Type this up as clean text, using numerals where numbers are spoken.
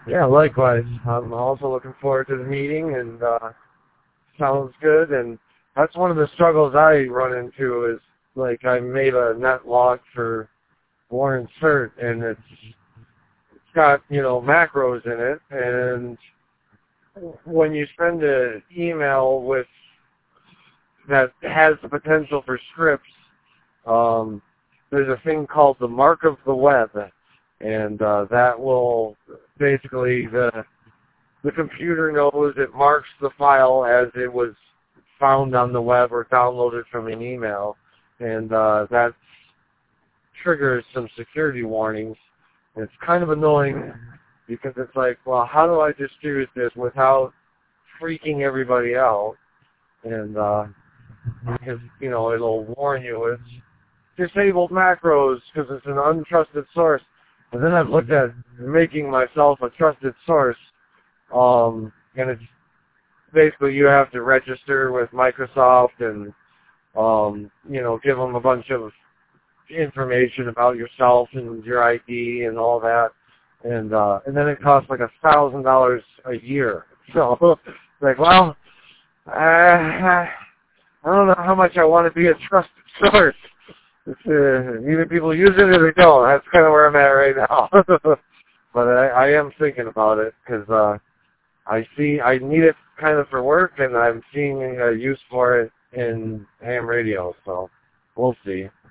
Yeah, likewise. I'm also looking forward to the meeting, and sounds good. And that's one of the struggles I run into is, like, I made a net log for Warren Cert, and it's got, macros in it, and when you send an email with that has the potential for scripts, there's a thing called the mark of the web, and that will basically the computer knows it marks the file as it was found on the web or downloaded from an email, and that triggers some security warnings. And it's kind of annoying because it's like, well, how do I distribute this without freaking everybody out? And because, it'll warn you it's disabled macros because it's an untrusted source. And then I've looked at making myself a trusted source, and it's basically you have to register with Microsoft and, give them a bunch of information about yourself and your ID and all that. And then it costs like $1,000 a year. So, like, well, I don't know how much I want to be a trusted source. It's, either people use it or they don't. That's kind of where I'm at right now. But I am thinking about it because I need it kind of for work, and I'm seeing a use for it in ham radio. So we'll see.